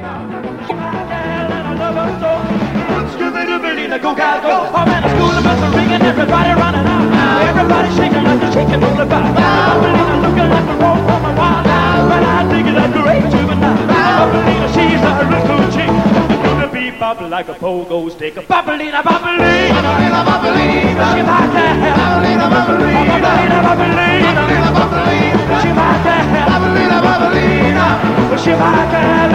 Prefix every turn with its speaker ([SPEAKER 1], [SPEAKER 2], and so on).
[SPEAKER 1] Go, gal, go. Oh, man, the school bells are ringing, everybody running out. Everybody shaking like they're shaking on the bar. Bubbleina looking like a roll from a wild. But I think it's a great juvenile. Bubbleina, she's a real cool chick. Gonna be bubble like a pogo stick. Bubbleina, Bubbleina, Bubbleina, Bubbleina. She might have. Bubbleina, Bubbleina, Bubbleina, Bubbleina, Bubbleina. She might have. Bubbleina, Bubbleina. She might have.